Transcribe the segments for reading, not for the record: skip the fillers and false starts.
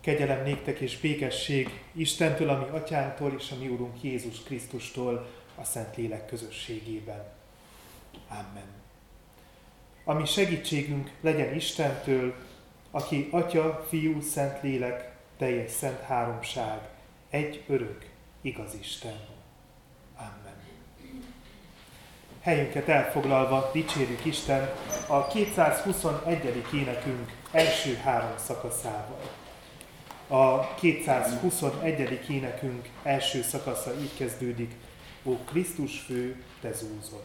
Kegyelem néktek és békesség Istentől, a mi atyánktól és a mi Urunk Jézus Krisztustól a Szentlélek közösségében. Amen. A mi segítségünk legyen Istentől, aki Atya, Fiú, Szentlélek, teljes szent háromság, egy örök, igaz Isten. Amen. Helyünket elfoglalva dicsérjük Isten a 221. énekünk első három szakaszával. A 221. énekünk első szakasza így kezdődik: Ó Krisztus fő, te zúzott.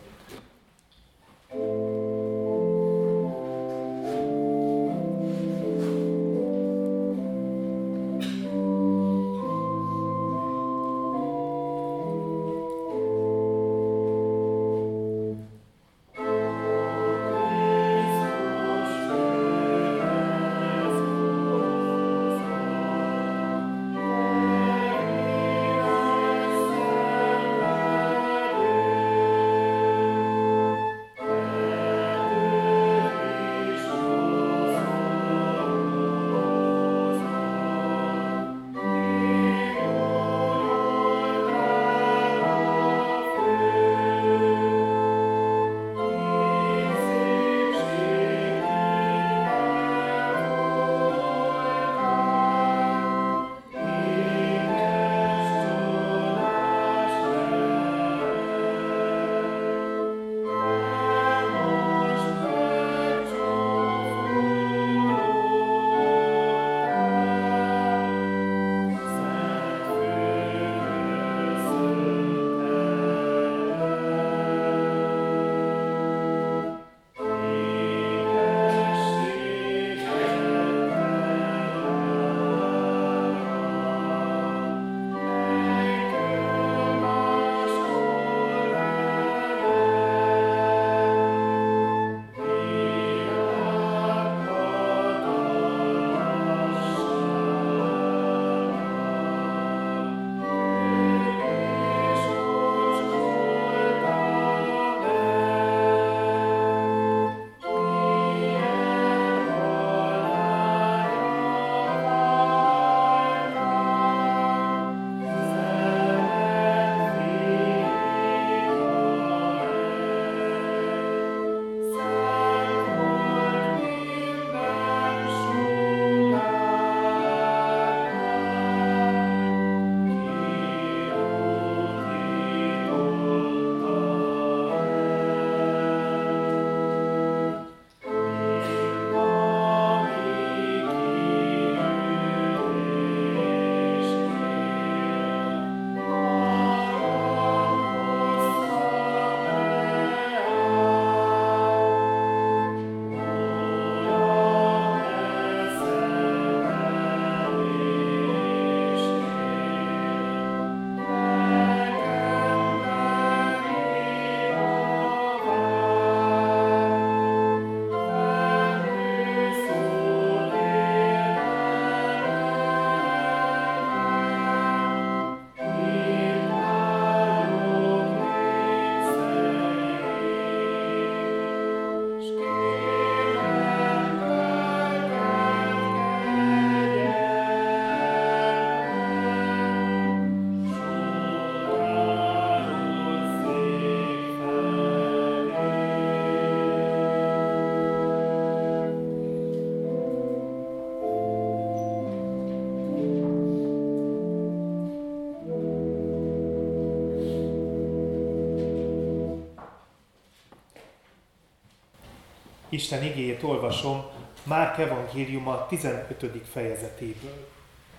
Isten igéjét olvasom Márk evangéliuma 15. fejezetéből.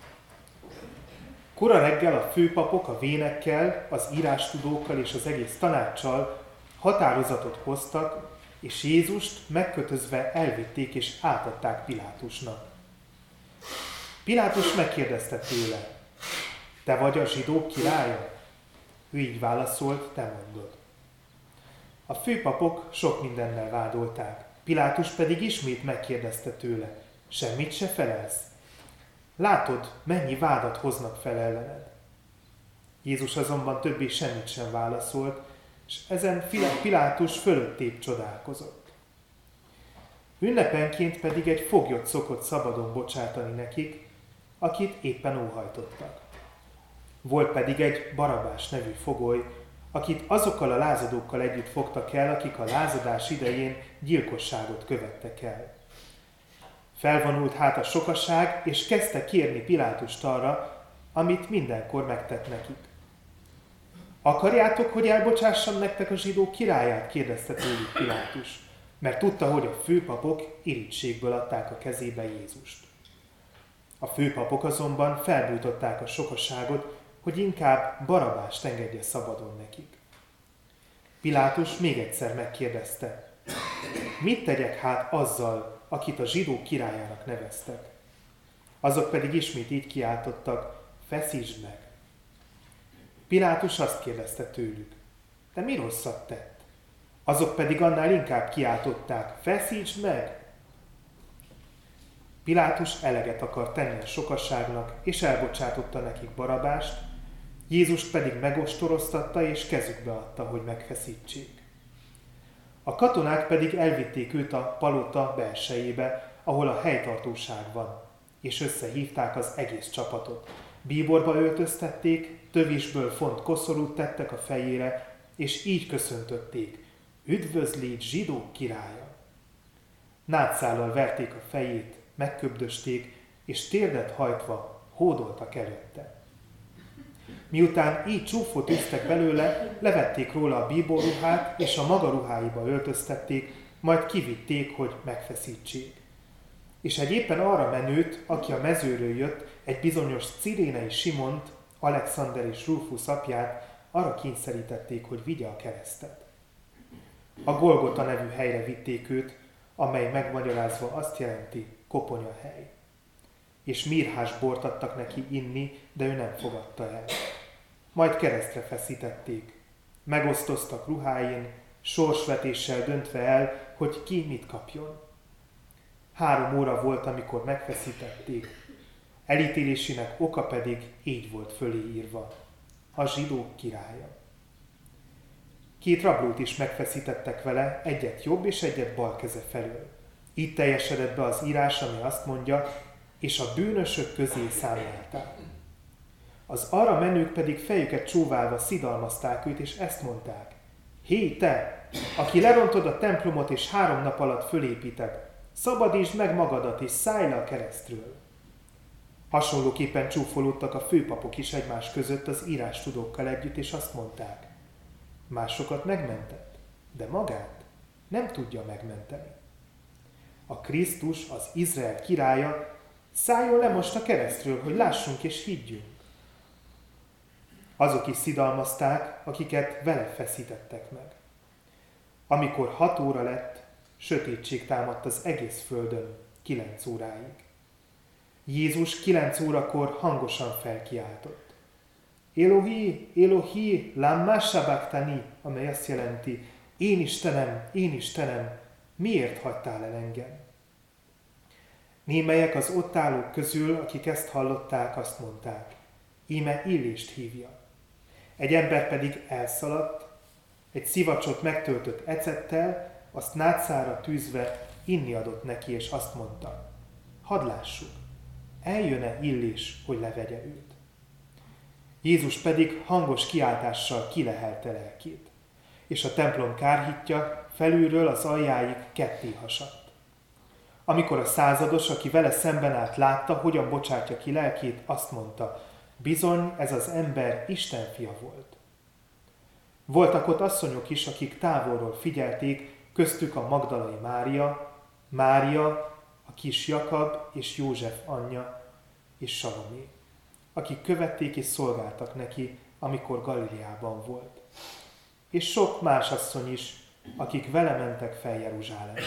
Kora reggel a főpapok a vénekkel, az írástudókkal és az egész tanáccsal határozatot hoztak, és Jézust megkötözve elvitték és átadták Pilátusnak. Pilátus megkérdezte tőle: te vagy a zsidók királya? Ő így válaszolt: te mondod. A főpapok sok mindennel vádolták. Pilátus pedig ismét megkérdezte tőle: semmit se felelsz? Látod, mennyi vádat hoznak fel ellened. Jézus azonban többé semmit sem válaszolt, és ezen Pilátus fölöttébb csodálkozott. Ünnepenként pedig egy foglyot szokott szabadon bocsátani nekik, akit éppen óhajtottak. Volt pedig egy Barabás nevű fogoly, akit azokkal a lázadókkal együtt fogtak el, akik a lázadás idején gyilkosságot követtek el. Felvonult hát a sokaság, és kezdte kérni Pilátust arra, amit mindenkor megtett nekik. Akarjátok, hogy elbocsássam nektek a zsidók királyát? Kérdezte tőlük Pilátus, mert tudta, hogy a főpapok irítségből adták a kezébe Jézust. A főpapok azonban felbújtották a sokaságot, hogy inkább Barabást engedje szabadon nekik. Pilátus még egyszer megkérdezte, mit tegyek hát azzal, akit a zsidók királyának neveztek? Azok pedig ismét így kiáltottak, feszítsd meg. Pilátus azt kérdezte tőlük, de mi rosszat tett? Azok pedig annál inkább kiáltották, feszítsd meg! Pilátus eleget akart tenni a sokaságnak, és elbocsátotta nekik Barabást, Jézust pedig megostoroztatta, és kezükbe adta, hogy megfeszítsék. A katonák pedig elvitték őt a palota belsejébe, ahol a helytartóság van, és összehívták az egész csapatot. Bíborba öltöztették, tövisből font koszorút tettek a fejére, és így köszöntötték, üdvözlégy zsidók királya! Nátszállal verték a fejét, megköbdösték, és térdet hajtva hódoltak előtte. Miután így csúfot üztek belőle, levették róla a bíborruhát, és a maga ruháiba öltöztették, majd kivitték, hogy megfeszítsék. És egy éppen arra menőt, aki a mezőről jött, egy bizonyos cirénei Simont, Alexander és Rufus apját arra kényszerítették, hogy vigye a keresztet. A Golgota nevű helyre vitték őt, amely megmagyarázva azt jelenti, koponyahely. És mirhás bort adtak neki inni, de ő nem fogadta el. Majd keresztre feszítették. Megosztoztak ruháin, sorsvetéssel döntve el, hogy ki mit kapjon. 3 óra volt, amikor megfeszítették. Elítélésének oka pedig így volt fölé írva. A zsidók királya. 2 rablót is megfeszítettek vele, egyet jobb és egyet bal keze felől. Így teljesedett be az írás, ami azt mondja, és a bűnösök közé számlálták. Az arra menők pedig fejüket csóválva szidalmazták őt, és ezt mondták. Hé te, aki lerontod a templomot, és 3 nap alatt fölépíted, szabadítsd meg magadat, és szállj le a keresztről. Hasonlóképpen csúfolódtak a főpapok is egymás között az írástudókkal együtt, és azt mondták. Másokat megmentett, de magát nem tudja megmenteni. A Krisztus, az Izrael királya, szálljon le most a keresztről, hogy lássunk és higgyünk. Azok is szidalmazták, akiket vele feszítettek meg. Amikor 6 óra lett, sötétség támadt az egész földön 9 óráig. Jézus 9 órakor hangosan felkiáltott. Elohi, Elohi, lama sabachthani, amely azt jelenti, én Istenem, miért hagytál el engem? Némelyek az ott állók közül, akik ezt hallották, azt mondták, íme Illést hívja. Egy ember pedig elszaladt, egy szivacsot megtöltött ecettel, azt nátszára tűzve inni adott neki, és azt mondta, hadd lássuk, eljön-e Illés, hogy levegye őt. Jézus pedig hangos kiáltással kilehelte lelkét, és a templom kárhitja felülről az aljáig ketté hasadt. Amikor a százados, aki vele szemben állt, látta, hogyan bocsátja ki lelkét, azt mondta, bizony ez az ember Isten fia volt. Voltak ott asszonyok is, akik távolról figyelték, köztük a magdalai Mária, a kis Jakab és József anyja és Salomé, akik követték és szolgáltak neki, amikor Galileában volt. És sok más asszony is, akik vele mentek fel Jeruzsálembe.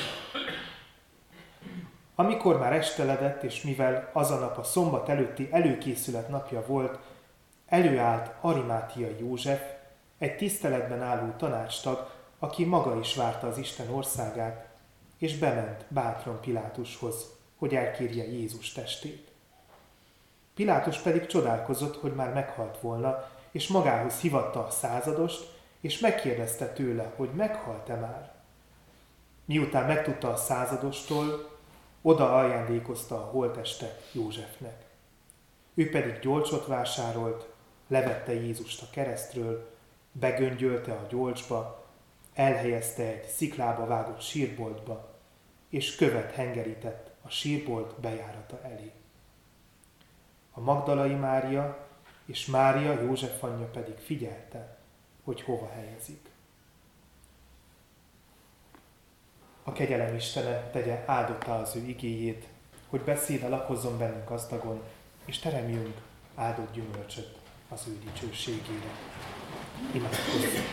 Amikor már esteledett, és mivel az a nap a szombat előtti előkészület napja volt, előállt Arimátiai József, egy tiszteletben álló tanácstag, aki maga is várta az Isten országát, és bement bátran Pilátushoz, hogy elkérje Jézus testét. Pilátus pedig csodálkozott, hogy már meghalt volna, és magához hívatta a századost, és megkérdezte tőle, hogy meghalt-e már. Miután megtudta a századostól, oda ajándékozta a holttestet Józsefnek. Ő pedig gyolcsot vásárolt, levette Jézust a keresztről, begöngyölte a gyolcsba, elhelyezte egy sziklába vágott sírboltba, és követ hengerített a sírbolt bejárata elé. A Magdalai Mária és Mária, József anyja pedig figyelte, hogy hova helyezik. A kegyelem Istene tegye áldottá az ő igéjét, hogy beszéde lakozzon bennünk gazdagon, és teremjünk áldott gyümölcsöt az ő dicsőségére. Imádkozzunk!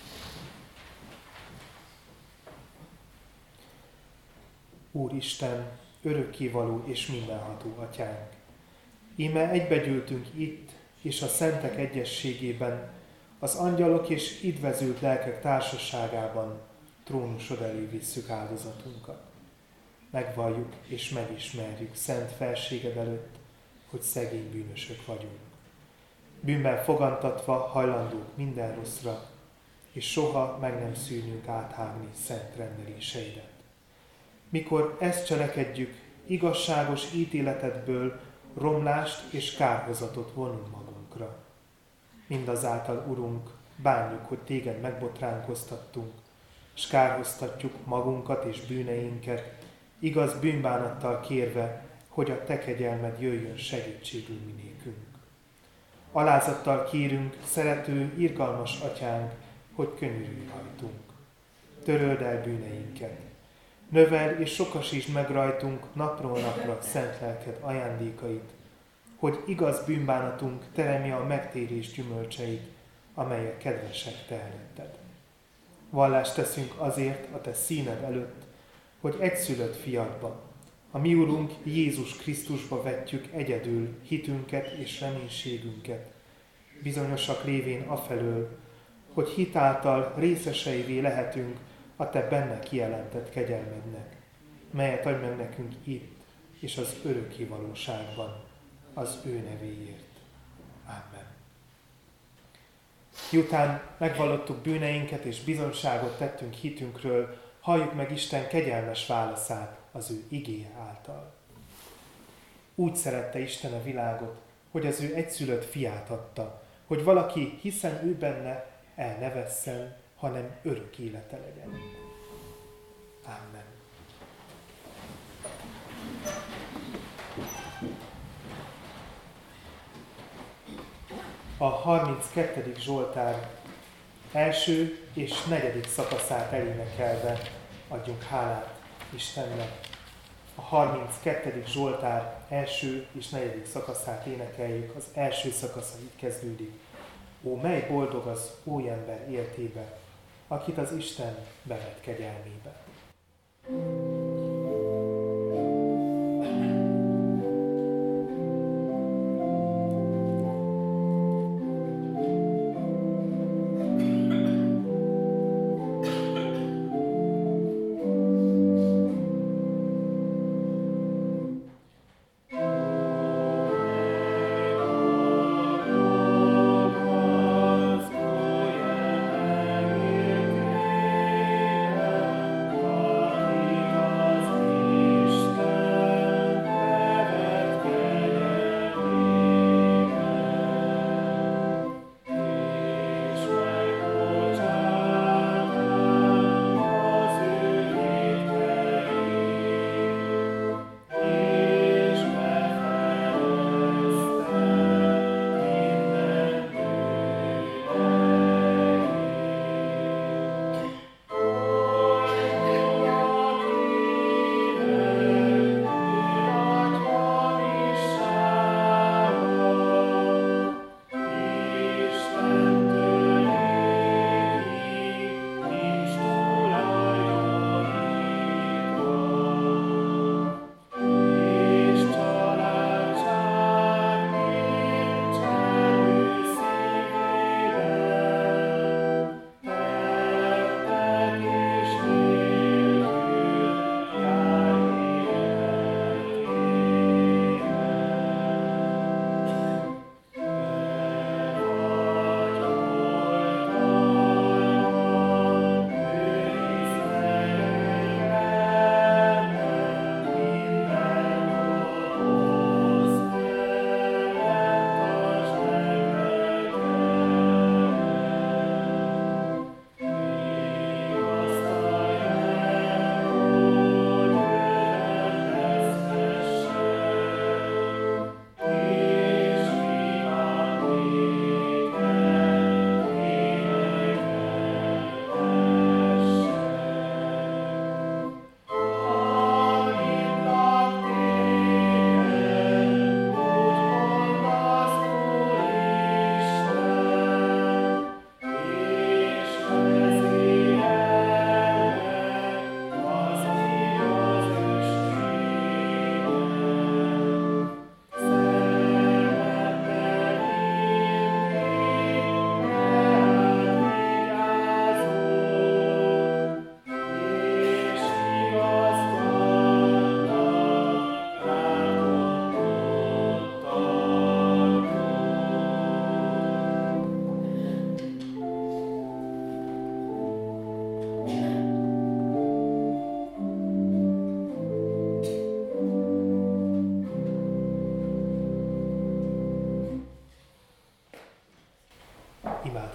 Úristen, örökkévaló és mindenható Atyánk! Íme egybegyűltünk itt, és a szentek egyességében, az angyalok és idvezült lelkek társaságában trónusod elé visszük áldozatunkat. Megvalljuk és megismerjük szent felséged előtt, hogy szegény bűnösök vagyunk. Bűnben fogantatva hajlandók minden rosszra, és soha meg nem szűnünk áthágni szent rendeléseidet. Mikor ezt cselekedjük, igazságos ítéletedből romlást és kárhozatot vonunk magunkra. Mindazáltal, Urunk, bánjuk, hogy téged megbotránkoztattunk, s kárhoztatjuk magunkat és bűneinket, igaz bűnbánattal kérve, hogy a te kegyelmed jöjjön segítségül mi nékünk. Alázattal kérünk, szerető, irgalmas Atyánk, hogy könyörülj rajtunk. Töröld el bűneinket. Növeld és sokasítsd meg rajtunk napról napra szent lelked ajándékait, hogy igaz bűnbánatunk teremje a megtérés gyümölcseit, amelyek kedvesek te előtted. Vallást teszünk azért a te színed előtt, hogy egyszülött fiadba, a mi Urunk Jézus Krisztusba vetjük egyedül hitünket és reménységünket, bizonyosak lévén afelől, hogy hitáltal részeseivé lehetünk a te benne kijelentett kegyelmednek, melyet adj meg nekünk itt és az örökké valóságban, az ő nevéért. Amen. Miután megvallottuk bűneinket és bizonyságot tettünk hitünkről, halljuk meg Isten kegyelmes válaszát az ő igéje által. Úgy szerette Isten a világot, hogy az ő egyszülött fiát adta, hogy valaki, hiszen ő benne, el ne vesszen, hanem örök élete legyen. Amen. A 32. Zsoltár első és negyedik szakaszát elénekelve adjunk hálát Istennek. A 32. Zsoltár első és negyedik szakaszát énekeljük. Az első szakasza így kezdődik. Ó, mely boldog az óember éltébe, akit az Isten bevett kegyelmébe.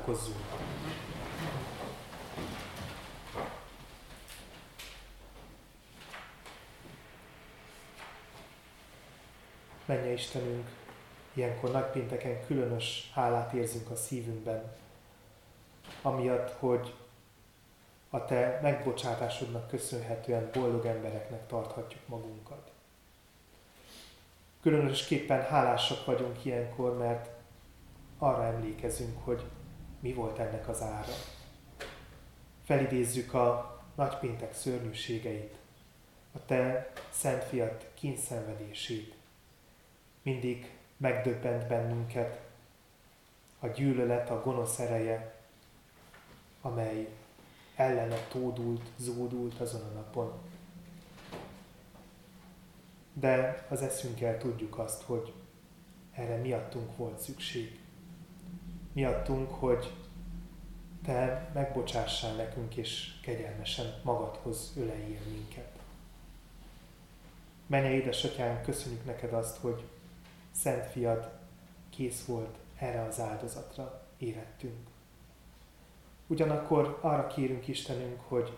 Imádkozzunk! Mennyei Istenünk, ilyenkor nagypénteken különös hálát érzünk a szívünkben, amiatt, hogy a Te megbocsátásodnak köszönhetően boldog embereknek tarthatjuk magunkat. Különösképpen hálásak vagyunk ilyenkor, mert arra emlékezünk, hogy mi volt ennek az ára. Felidézzük a nagypéntek szörnyűségeit, a Te szent fiad kínszenvedését. Mindig megdöbbent bennünket a gyűlölet, a gonosz ereje, amely ellene tódult, zúdult azon a napon. De az eszünkkel tudjuk azt, hogy erre miattunk volt szükség. Miattunk, hogy Te megbocsássál nekünk, és kegyelmesen magadhoz öleljél minket. Mennyei édesatyánk, köszönjük neked azt, hogy Szent Fiad kész volt erre az áldozatra, érettünk. Ugyanakkor arra kérünk Istenünk, hogy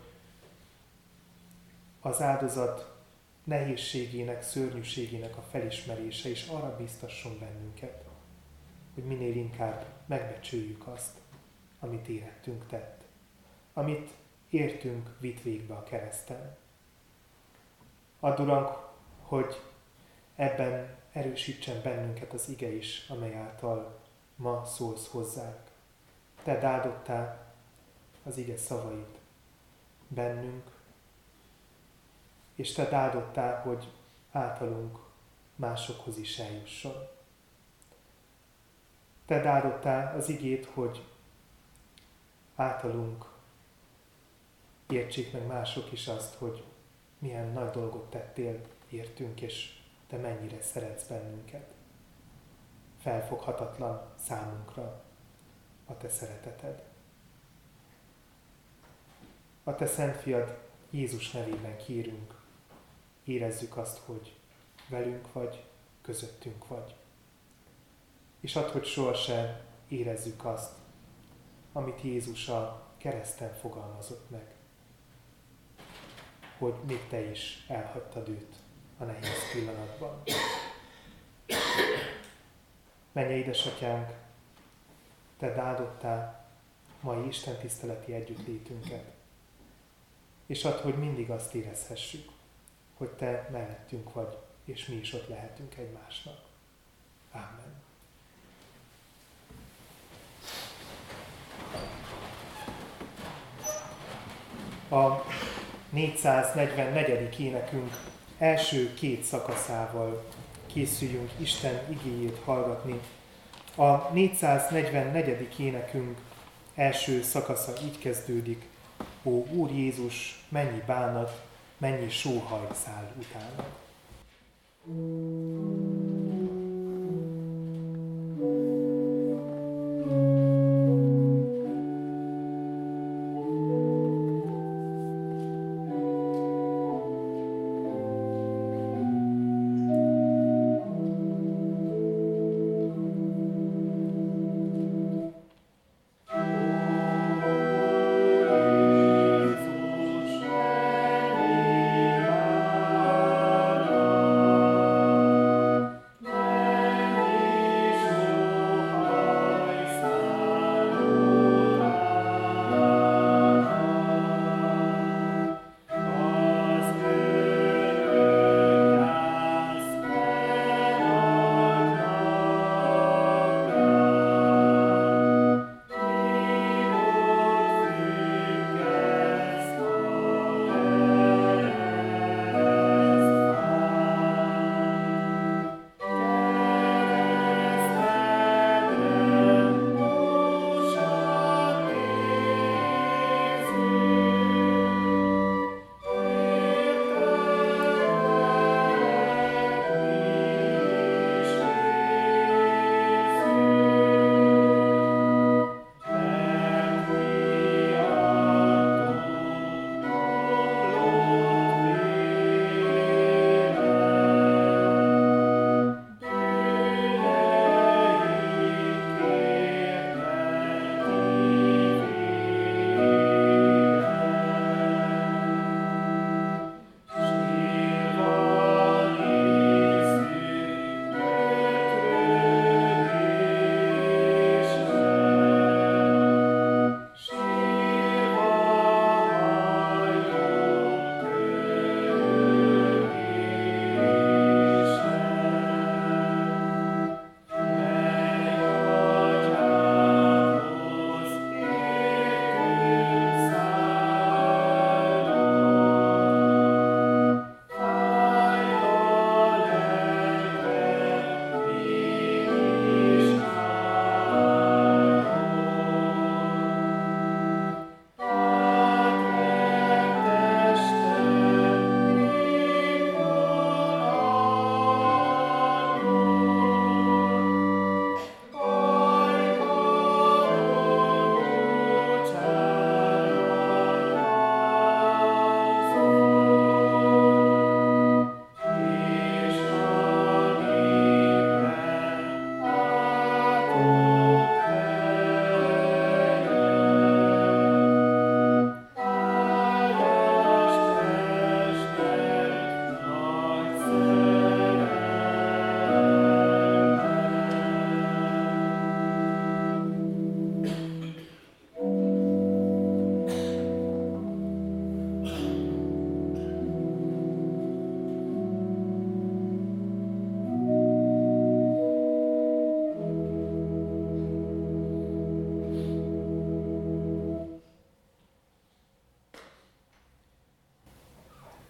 az áldozat nehézségének, szörnyűségének a felismerése is arra biztasson bennünket, hogy minél inkább megbecsüljük azt, amit érettünk tett, amit értünk vitt végbe a kereszten. Add, Uram, hogy ebben erősítsen bennünket az ige is, amely által ma szólsz hozzánk. Te áldottál az ige szavait bennünk, és Te áldottál, hogy általunk másokhoz is eljusson. Te áldottál az igét, hogy általunk értsék meg mások is azt, hogy milyen nagy dolgot tettél értünk, és Te mennyire szeretsz bennünket. Felfoghatatlan számunkra a Te szereteted. A Te Szent Fiad Jézus nevében kérünk, érezzük azt, hogy velünk vagy, közöttünk vagy. És add, hogy sohasem érezzük azt, amit Jézus a kereszten fogalmazott meg, hogy még Te is elhagytad őt a nehéz pillanatban. Mennyei édesatyánk, Te áldottál mai Isten tiszteleti együttlétünket, és add, hogy mindig azt érezhessük, hogy Te mellettünk vagy, és mi is ott lehetünk egymásnak. Amen. A 444. énekünk első két szakaszával készüljünk Isten igéjét hallgatni. A 444. énekünk első szakasza így kezdődik: Ó Úr Jézus, mennyi bánat, mennyi sóhaj száll utána.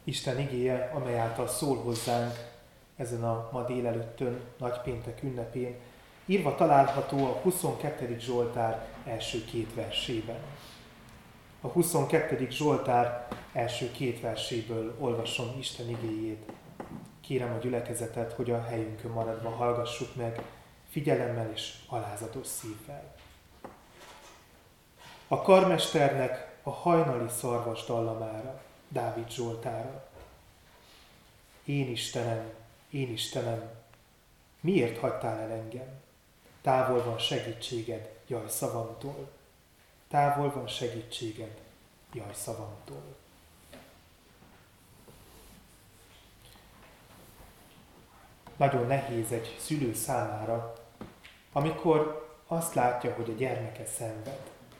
Isten igéje, amely által szól hozzánk ezen a ma délelőttön, nagypéntek ünnepén, írva található a 22. Zsoltár első 2 versében. A 22. Zsoltár első 2 verséből olvasom Isten igéjét. Kérem a gyülekezetet, hogy a helyünkön maradva hallgassuk meg figyelemmel és alázatos szívvel. A karmesternek a hajnali szarvas dallamára, Dávid Zsoltára. Én Istenem, miért hagytál el engem? Távol van segítséged, jaj szavamtól. Távol van segítséged, jaj szavamtól. Nagyon nehéz egy szülő számára, amikor azt látja, hogy a gyermeke szenved.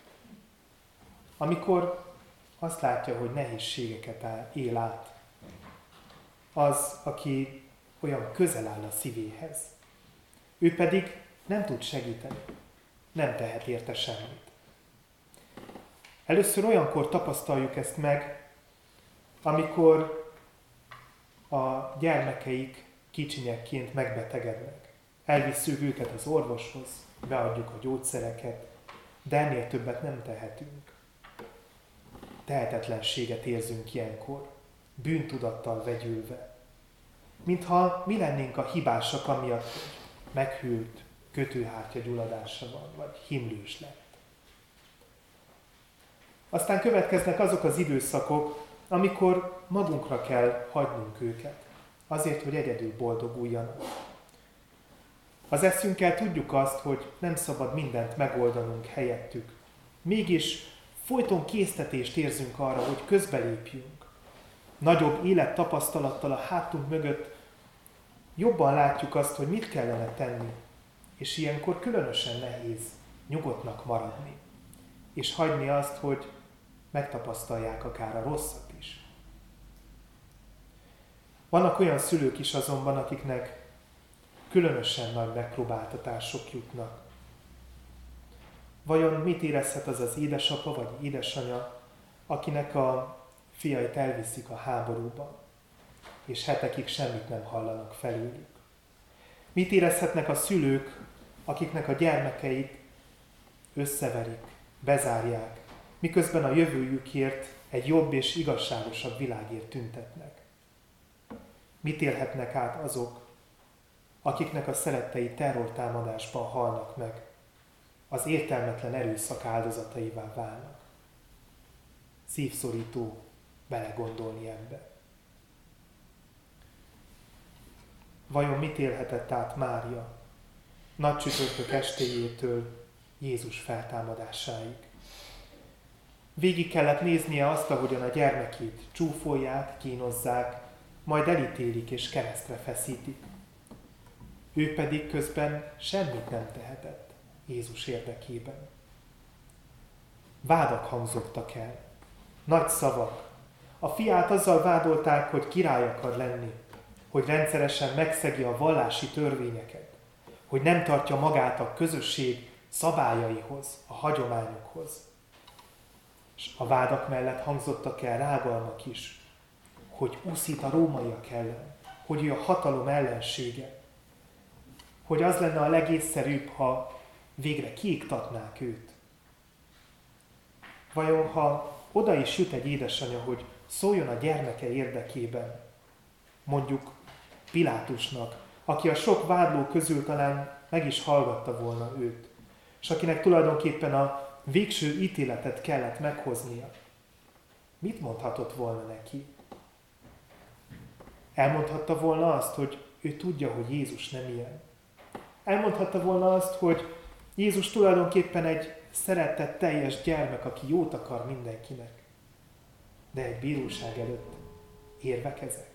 Amikor azt látja, hogy nehézségeket él át. Az, aki olyan közel áll a szívéhez. Ő pedig nem tud segíteni, nem tehet érte semmit. Először olyankor tapasztaljuk ezt meg, amikor a gyermekeik kicsinyekként megbetegednek. Elvisszük őket az orvoshoz, beadjuk a gyógyszereket, de ennél többet nem tehetünk. Tehetetlenséget érzünk ilyenkor, bűntudattal vegyülve. Mintha mi lennénk a hibásak, amiatt meghűlt kötőhártya gyulladása van, vagy himlős lett. Aztán következnek azok az időszakok, amikor magunkra kell hagynunk őket, azért, hogy egyedül boldoguljanak. Az eszünkkel tudjuk azt, hogy nem szabad mindent megoldanunk helyettük. Mégis folyton késztetést érzünk arra, hogy közbelépjünk. Nagyobb élettapasztalattal a hátunk mögött jobban látjuk azt, hogy mit kellene tenni, és ilyenkor különösen nehéz nyugodtnak maradni, és hagyni azt, hogy megtapasztalják akár a rosszat is. Vannak olyan szülők is azonban, akiknek különösen nagy megpróbáltatások jutnak. Vajon mit érezhet az az édesapa vagy édesanya, akinek a fiait elviszik a háborúba, és hetekig semmit nem hallanak felőlük? Mit érezhetnek a szülők, akiknek a gyermekeit összeverik, bezárják, miközben a jövőjükért egy jobb és igazságosabb világért tüntetnek? Mit élhetnek át azok, akiknek a szerettei terrortámadásban halnak meg, az értelmetlen erőszak áldozataivá válnak? Szívszorító belegondolni ebbe. Vajon mit élhetett át Mária nagy csütörtök estéjétől Jézus feltámadásáig? Végig kellett néznie azt, ahogyan a gyermekét csúfolják, kínozzák, majd elítélik és keresztre feszítik. Ő pedig közben semmit nem tehetett Jézus érdekében. Vádak hangzottak el, nagy szavak. A fiát azzal vádolták, hogy király akar lenni, hogy rendszeresen megszegi a vallási törvényeket, hogy nem tartja magát a közösség szabályaihoz, a hagyományokhoz. És a vádak mellett hangzottak el rágalmak is, hogy úszít a rómaiak ellen, hogy ő a hatalom ellensége, hogy az lenne a legészszerűbb, ha végre kiiktatnák őt. Vajon ha oda is jut egy édesanyja, hogy szóljon a gyermeke érdekében, mondjuk Pilátusnak, aki a sok vádló közül talán meg is hallgatta volna őt, és akinek tulajdonképpen a végső ítéletet kellett meghoznia, mit mondhatott volna neki? Elmondhatta volna azt, hogy ő tudja, hogy Jézus nem ilyen. Elmondhatta volna azt, hogy Jézus tulajdonképpen egy szeretetteljes gyermek, aki jót akar mindenkinek. De egy bíróság előtt érvek ezek.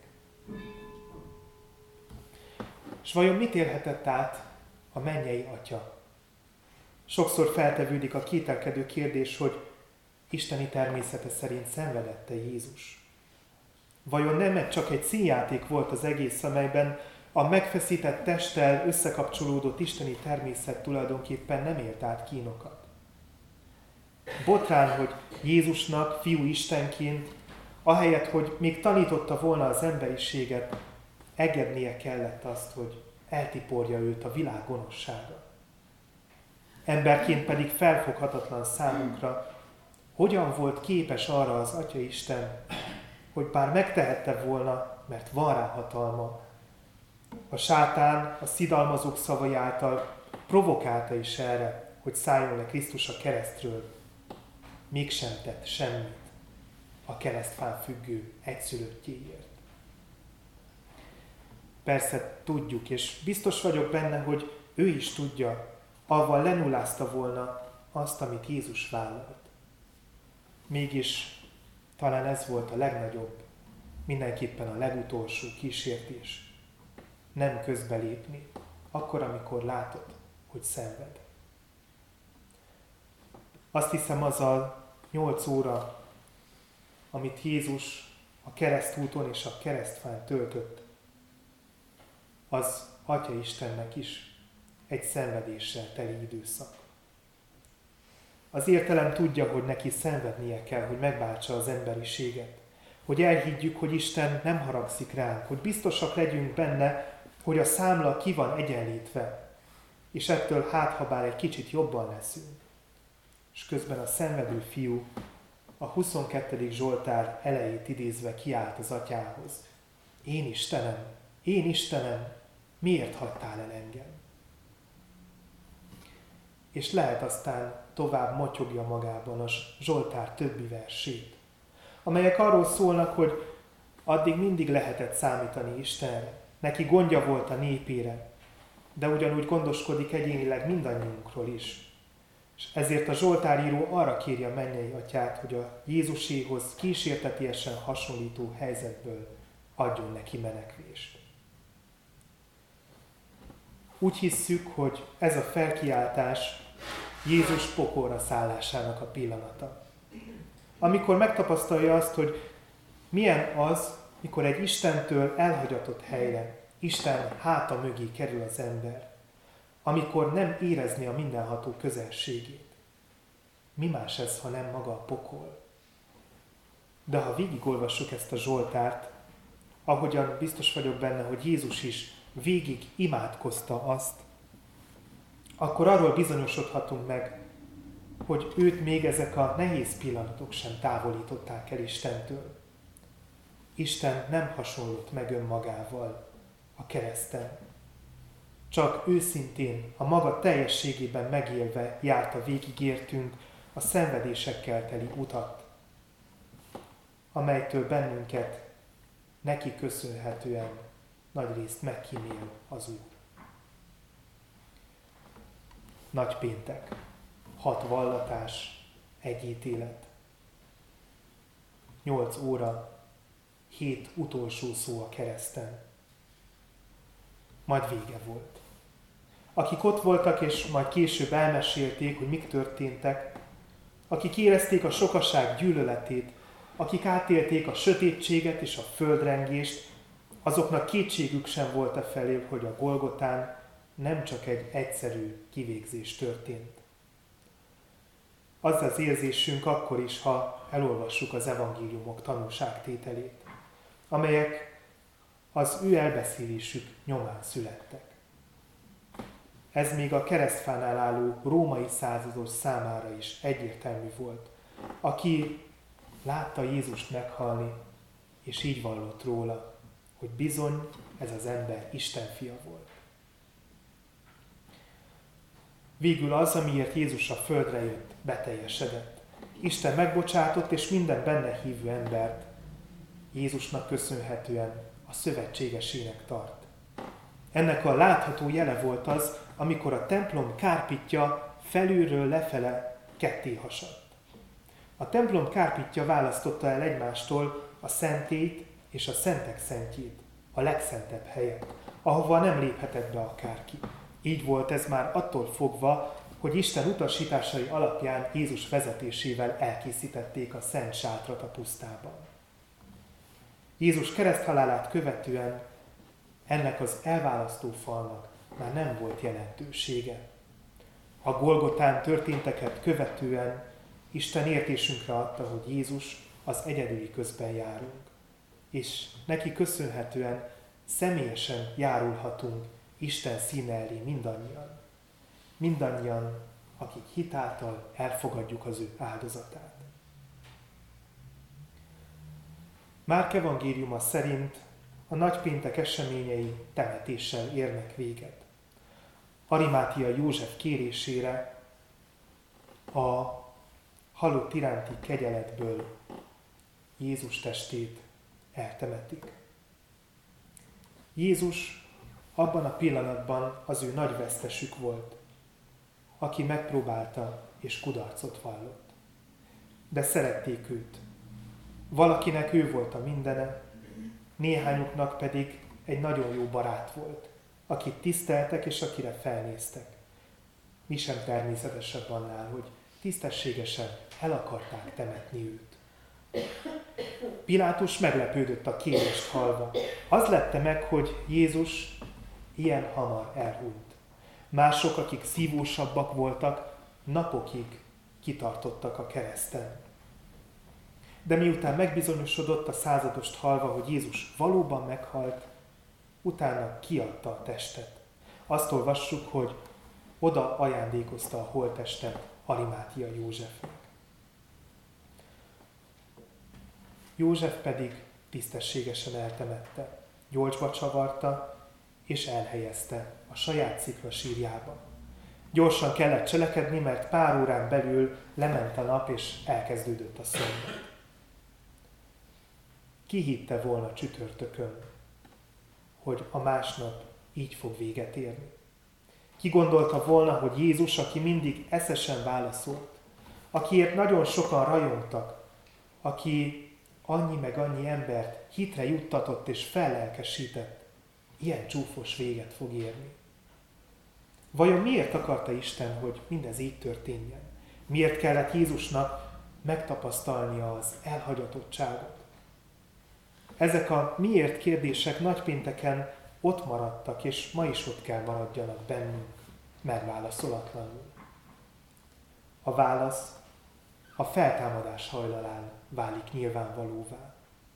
És vajon mit élhetett át a mennyei Atya? Sokszor feltevődik a kételkedő kérdés, hogy isteni természete szerint szenvedette Jézus. Vajon nem csak egy színjáték volt az egész, amelyben a megfeszített testtel összekapcsolódott isteni természet tulajdonképpen nem élt át kínokat? Botrán, hogy Jézusnak fiú istenként Ahelyett, hogy még tanította volna az emberiséget, engednie kellett azt, hogy eltiporja őt a világ gonoszsága. Emberként pedig felfoghatatlan számunkra, hogyan volt képes arra az Atyaisten, hogy bár megtehette volna, mert van rá hatalma, a sátán a szidalmazók szavai által provokálta is erre, hogy szálljon le Krisztus a keresztről, mégsem tett semmit a keresztfán függő egyszülöttjéért. Persze tudjuk, és biztos vagyok benne, hogy ő is tudja, avval lenullázta volna azt, amit Jézus vállalt. Mégis talán ez volt a legnagyobb, mindenképpen a legutolsó kísértés. Nem közbelépni, akkor, amikor látod, hogy szenved. Azt hiszem, az a 8 óra, amit Jézus a keresztúton és a keresztfán töltött, az Atya Istennek is egy szenvedéssel teli időszak. Az értelem tudja, hogy neki szenvednie kell, hogy megváltsa az emberiséget. Hogy elhiggyük, hogy Isten nem haragszik ránk, hogy biztosak legyünk benne, hogy a számla ki van egyenlítve, és ettől ha bár egy kicsit jobban leszünk. És közben a szenvedő fiú a 22. Zsoltár elejét idézve kiállt az Atyához. Én Istenem, miért hagytál el engem? És lehet aztán tovább motyogja magában a Zsoltár többi versét, amelyek arról szólnak, hogy addig mindig lehetett számítani Istenre, neki gondja volt a népére, de ugyanúgy gondoskodik egyénileg mindannyiunkról is. És ezért a Zsoltáríró arra kéri a mennyei Atyát, hogy a Jézuséhoz kísértetiesen hasonlító helyzetből adjon neki menekvést. Úgy hisszük, hogy ez a felkiáltás Jézus pokolra szállásának a pillanata. Amikor megtapasztalja azt, hogy milyen az, mikor egy Istentől elhagyatott helyre, Isten háta mögé kerül az ember, amikor nem érezni a mindenható közelségét. Mi más ez, ha nem maga a pokol? De ha végigolvassuk ezt a Zsoltárt, ahogyan biztos vagyok benne, hogy Jézus is végig imádkozta azt, akkor arról bizonyosodhatunk meg, hogy őt még ezek a nehéz pillanatok sem távolították el Istentől. Isten nem hasonlott meg önmagával a kereszten. Csak őszintén, a maga teljességében megélve járta végig értünk a szenvedésekkel teli utat, amelytől bennünket neki köszönhetően nagyrészt megkímél az Úr. Nagypéntek, 6 vallatás, 1 ítélet. 8 óra, 7 utolsó szó a kereszten. Majd vége volt. Akik ott voltak, és majd később elmesélték, hogy mik történtek, akik érezték a sokaság gyűlöletét, akik átélték a sötétséget és a földrengést, azoknak kétségük sem volt a felé, hogy a Golgotán nem csak egy egyszerű kivégzés történt. Az az érzésünk akkor is, ha elolvassuk az evangéliumok tanúságtételét, amelyek az ő elbeszélésük nyomán születtek. Ez még a keresztfánál álló római százados számára is egyértelmű volt, aki látta Jézust meghalni, és így vallott róla, hogy bizony ez az ember Isten fia volt. Végül az, amiért Jézus a földre jött, beteljesedett. Isten megbocsátott, és minden benne hívő embert Jézusnak köszönhetően a szövetségesének tart. Ennek a látható jele volt az, amikor a templom kárpitja felülről lefele ketté hasadt. A templom kárpitja választotta el egymástól a szentélyt és a szentek szentjét, a legszentebb helyet, ahova nem léphetett be akárki. Így volt ez már attól fogva, hogy Isten utasításai alapján Jézus vezetésével elkészítették a szent sátrat a pusztában. Jézus kereszthalálát követően ennek az elválasztó falnak már nem volt jelentősége. A Golgotán történteket követően Isten értésünkre adta, hogy Jézus az egyedüli közben járunk, és neki köszönhetően személyesen járulhatunk Isten színe elé mindannyian. Mindannyian, akik hitáltal elfogadjuk az ő áldozatát. Márk evangéliuma szerint a nagypéntek eseményei temetéssel érnek véget. Arimátia József kérésére a halott iránti kegyeletből Jézus testét eltemetik. Jézus abban a pillanatban az ő nagy vesztesük volt, aki megpróbálta és kudarcot vallott. De szerették őt. Valakinek ő volt a mindene, néhányuknak pedig egy nagyon jó barát volt, akit tiszteltek és akire felnéztek. Mi sem természetesebb annál, hogy tisztességesen el akarták temetni őt. Pilátus meglepődött a kérést hallva. Az lepte meg, hogy Jézus ilyen hamar elhunyt. Mások, akik szívósabbak voltak, napokig kitartottak a kereszten. De miután megbizonyosodott a századost hallva, hogy Jézus valóban meghalt, utána kiadta a testet. Azt olvassuk, hogy oda ajándékozta a holttestet Arimátia Józsefnek. József pedig tisztességesen eltemette, gyolcsba csavarta és elhelyezte a saját sziklasírjába. Gyorsan kellett cselekedni, mert pár órán belül lement a nap és elkezdődött a szombat. Ki hitte volna csütörtökön, hogy a másnap így fog véget érni? Ki gondolta volna, hogy Jézus, aki mindig eszesen válaszolt, akiért nagyon sokan rajongtak, aki annyi meg annyi embert hitre juttatott és fellelkesített, ilyen csúfos véget fog érni? Vajon miért akarta Isten, hogy mindez így történjen? Miért kellett Jézusnak megtapasztalnia az elhagyatottságot? Ezek a miért kérdések nagypénteken ott maradtak, és ma is ott kell maradjanak bennünk, megválaszolatlanul. A válasz a feltámadás hajnalán válik nyilvánvalóvá.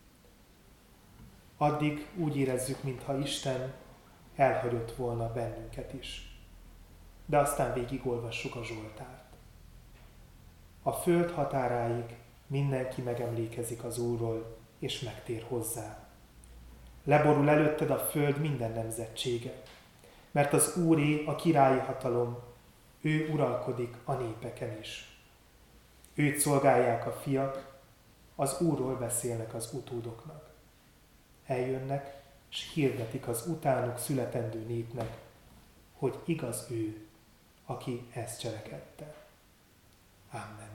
Addig úgy érezzük, mintha Isten elhagyott volna bennünket is. De aztán végigolvassuk a Zsoltárt. A föld határáig mindenki megemlékezik az Úrról, és megtér hozzá. Leborul előtted a föld minden nemzetsége, mert az Úré a királyi hatalom, ő uralkodik a népeken is. Őt szolgálják a fiak, az Úrról beszélnek az utódoknak. Eljönnek, s hirdetik az utánuk születendő népnek, hogy igaz ő, aki ezt cselekedte. Amen.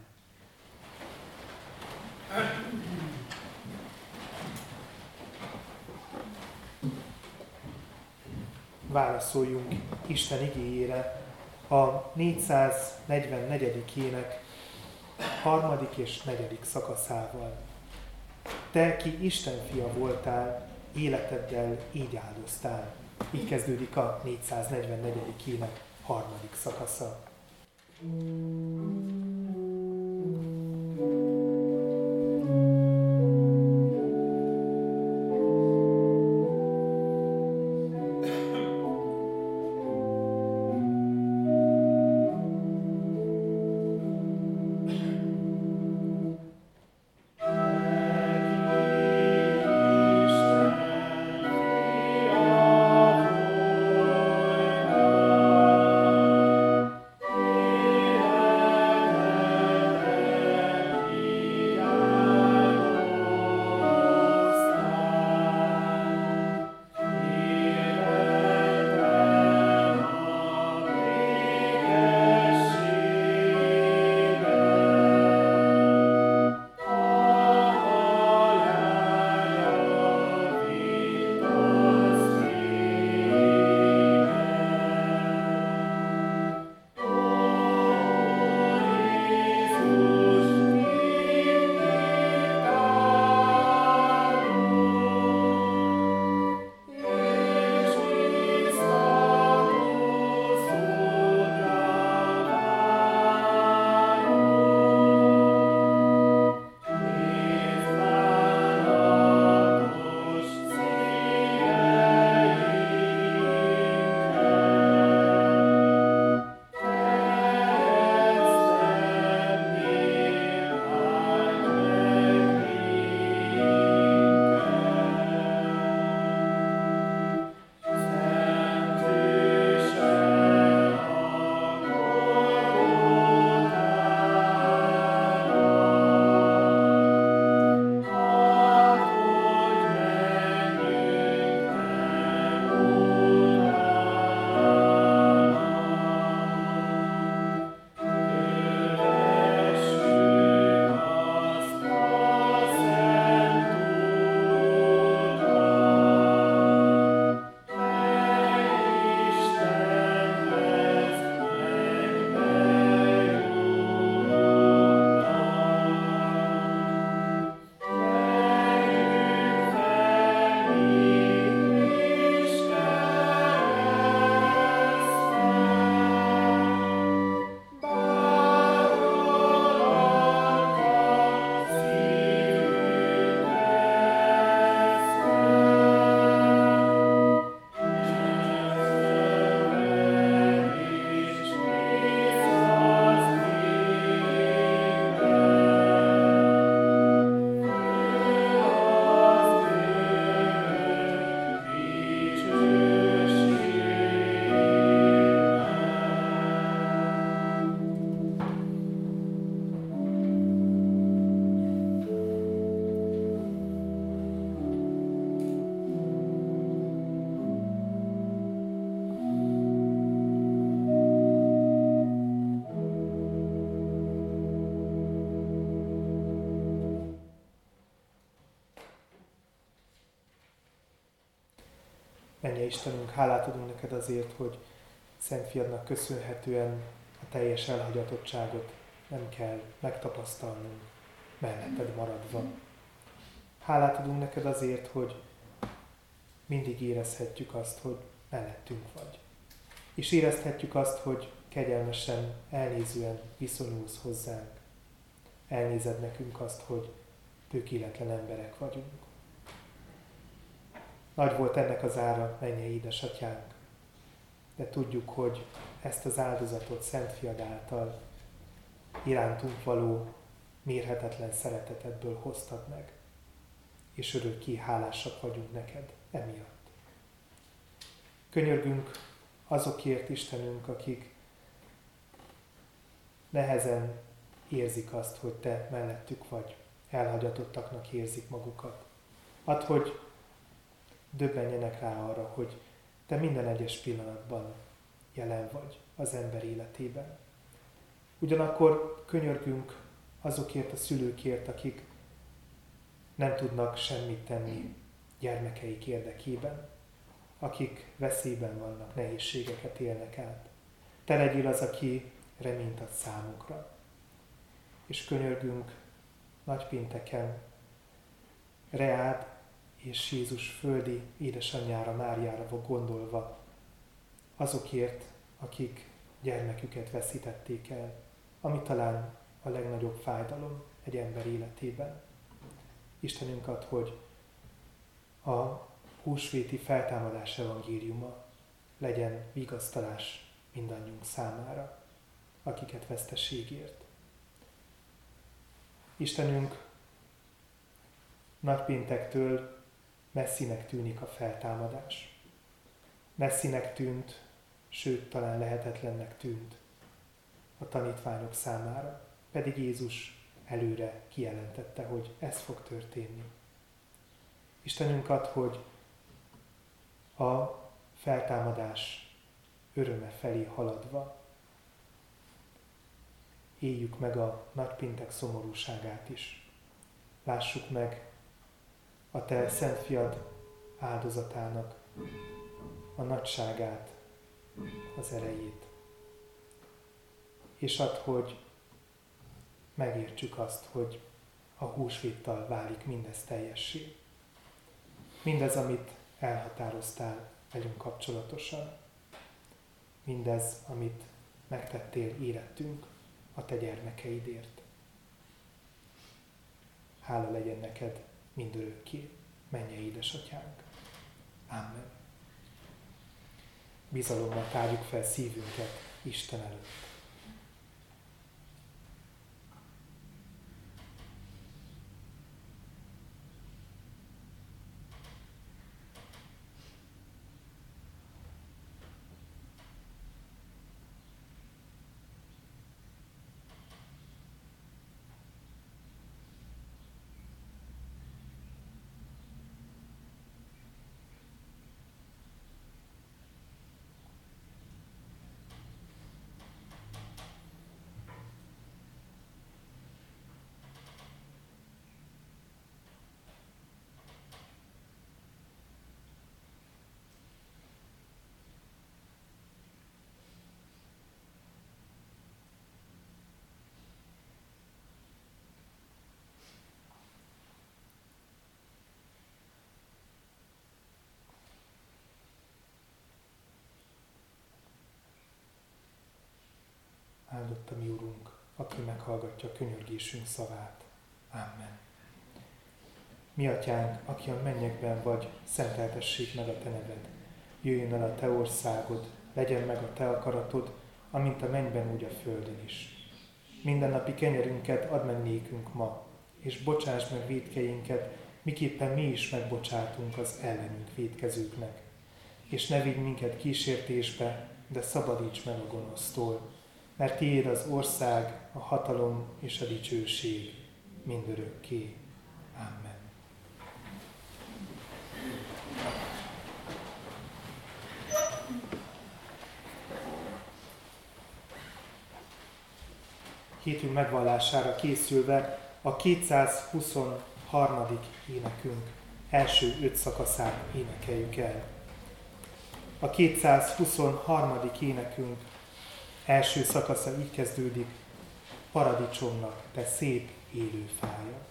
Válaszoljunk Isten igéjére a 444. ének 3. és 4. szakaszával. Te, ki Isten fia voltál, életeddel így áldoztál. Így kezdődik a 444. ének 3. szakasza. Mennyei Istenünk, hálát adunk neked azért, hogy Szent Fiadnak köszönhetően a teljes elhagyatottságot nem kell megtapasztalnunk, melletted maradva. Hálát adunk neked azért, hogy mindig érezhetjük azt, hogy mellettünk vagy. És érezhetjük azt, hogy kegyelmesen, elnézően viszonyulsz hozzánk. Elnézed nekünk azt, hogy tökéletlen emberek vagyunk. Nagy volt ennek az ára, mennyei édesatyánk, de tudjuk, hogy ezt az áldozatot Szent Fiad által irántunk való mérhetetlen szeretetedből hoztad meg, és örökké hálásak vagyunk neked emiatt. Könyörgünk azokért, Istenünk, akik nehezen érzik azt, hogy te mellettük vagy, elhagyatottaknak érzik magukat. Add, hogy döbbenjenek rá arra, hogy te minden egyes pillanatban jelen vagy az ember életében. Ugyanakkor könyörgünk azokért a szülőkért, akik nem tudnak semmit tenni gyermekeik érdekében, akik veszélyben vannak, nehézségeket élnek át. Te legyél az, aki reményt ad számukra. És könyörgünk nagypénteken reád és Jézus földi édesanyjára, Máriára gondolva, azokért, akik gyermeküket veszítették el, ami talán a legnagyobb fájdalom egy ember életében. Istenünk ad, hogy a húsvéti feltámadás evangéliuma legyen vigasztalás mindannyiunk számára, akiket veszteségért. Istenünk, nagypéntektől messzinek tűnik a feltámadás. Messzinek tűnt, sőt, talán lehetetlennek tűnt a tanítványok számára, pedig Jézus előre kijelentette, hogy ez fog történni. Istenünk ad, hogy a feltámadás öröme felé haladva éljük meg a nagypéntek szomorúságát is. Lássuk meg a te Szent Fiad áldozatának a nagyságát, az erejét. És add, hogy megértsük azt, hogy a húsvéttal válik mindez teljessé. Mindez, amit elhatároztál velünk kapcsolatosan. Mindez, amit megtettél érettünk a te gyermekeidért. Hála legyen neked mindörökké, mennyei édesatyánk. Amen. Bizalommal tárjuk fel szívünket Isten előtt. Áldott a mi Urunk, aki meghallgatja a könyörgésünk szavát. Amen. Mi atyánk, aki a mennyekben vagy, szenteltessék meg a te neved. Jöjjön el a te országod, legyen meg a te akaratod, amint a mennyben, úgy a földön is. Mindennapi kenyerünket add meg nékünk ma, és bocsáss meg vétkeinket, miképpen mi is megbocsátunk az ellenünk vétkezőknek. És ne vigy minket kísértésbe, de szabadíts meg a gonosztól, mert tiéd az ország, a hatalom és a dicsőség mindörökké. Amen. Hitünk megvallására készülve a 223. énekünk első 5 szakaszát énekeljük el. A 223. énekünk első szakasza így kezdődik: Paradicsomnak, te szép élő fája.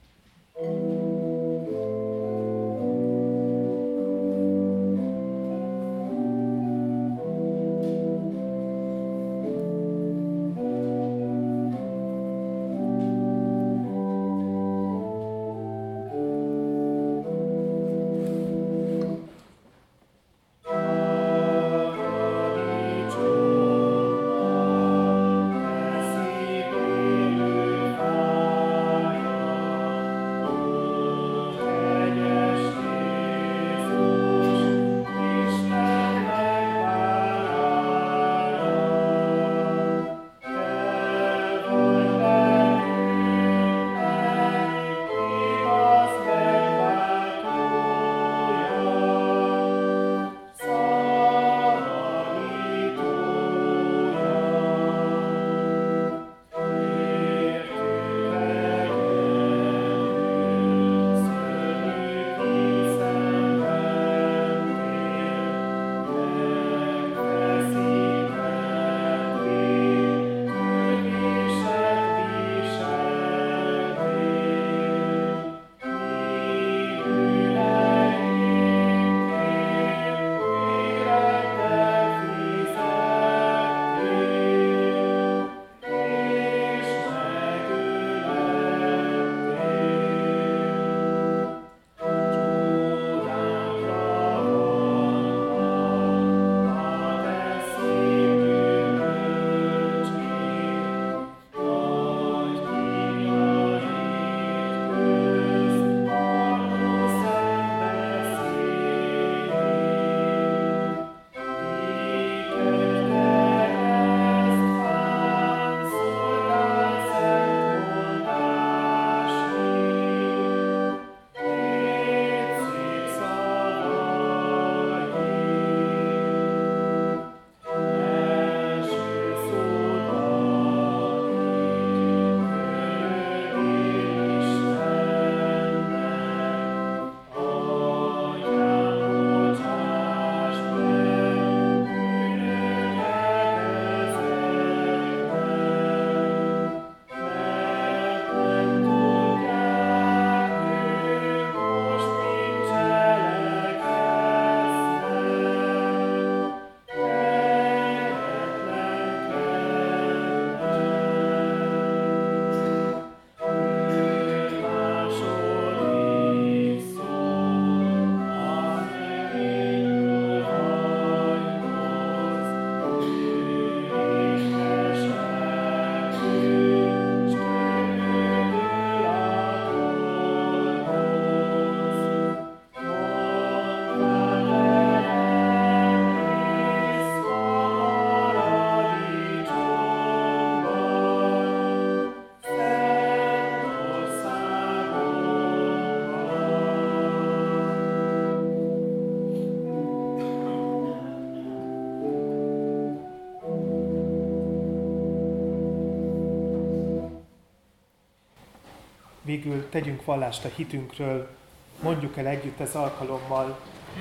Végül tegyünk vallást a hitünkről, mondjuk el együtt ez alkalommal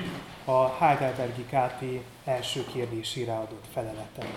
a Heidelbergi KT első kérdésére adott feleletet.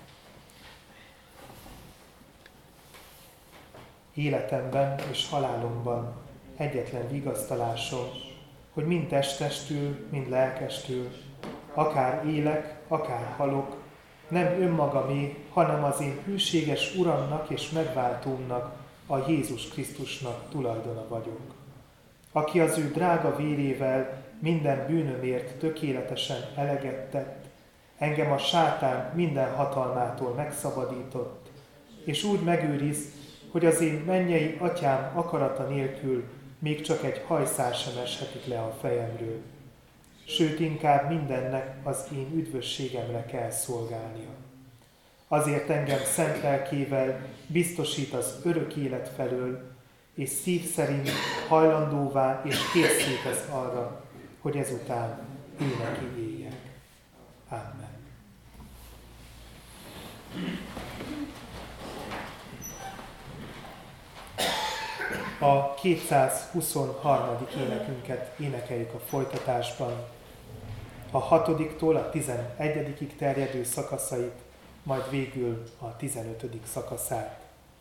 Életemben és halálomban egyetlen vigasztalásom, hogy mind testestül, mind lelkestül, akár élek, akár halok, nem önmagamé, hanem az én hűséges Uramnak és megváltómnak, a Jézus Krisztusnak tulajdona vagyok, aki az ő drága vérével minden bűnömért tökéletesen eleget tett, engem a sátán minden hatalmától megszabadított, és úgy megőriz, hogy az én mennyei atyám akarata nélkül még csak egy hajszál sem eshetik le a fejemről. Sőt, inkább mindennek az én üdvösségemre kell szolgálnia. Azért engem szent lelkével biztosít az örök élet felől, és szív szerint hajlandóvá és készé tesz arra, hogy ezután ő neki éljek. Amen. A 223. énekünket énekeljük a folytatásban. a 6-tól a 11-ig terjedő szakaszait, majd végül a 15. szakaszát.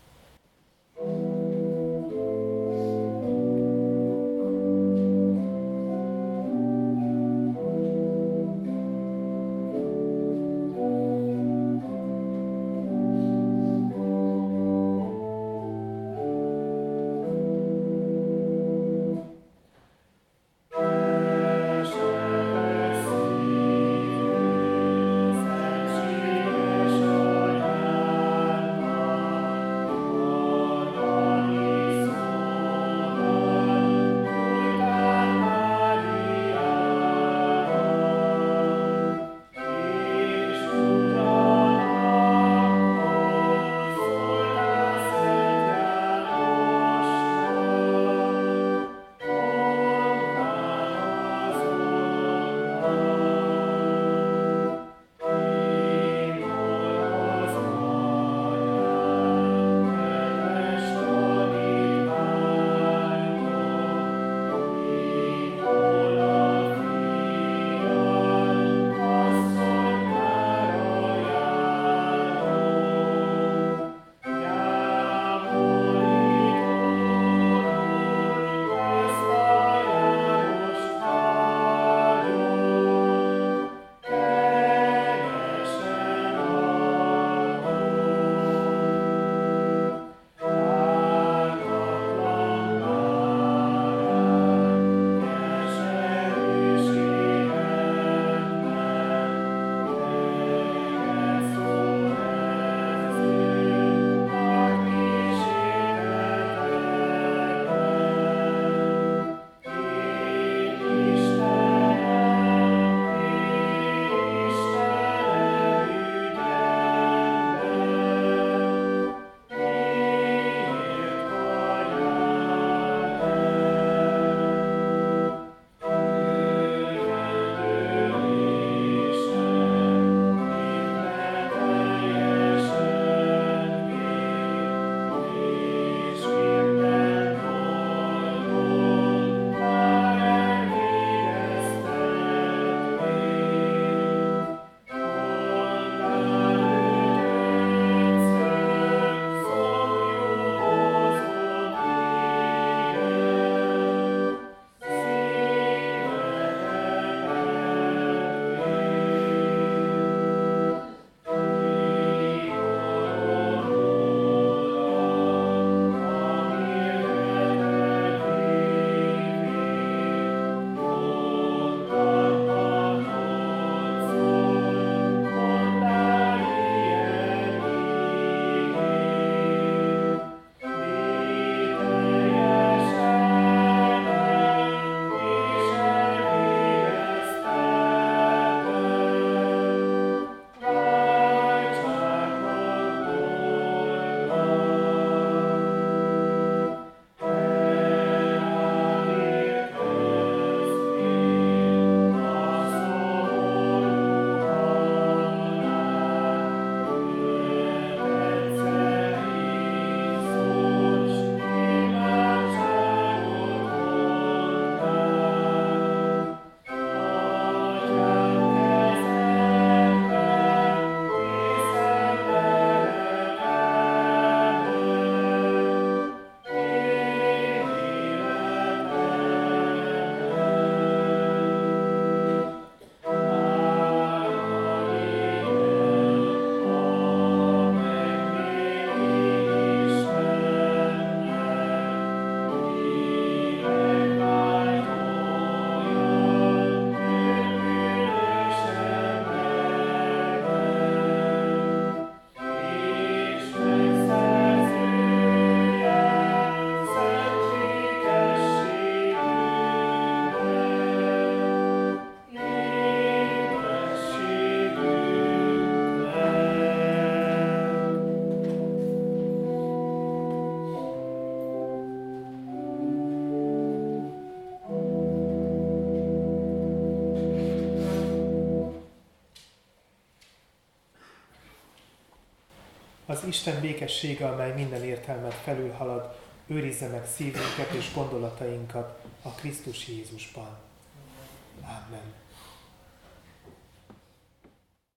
Az Isten békessége, amely minden értelmet felülhalad, őrizze meg szívünket és gondolatainkat a Krisztus Jézusban.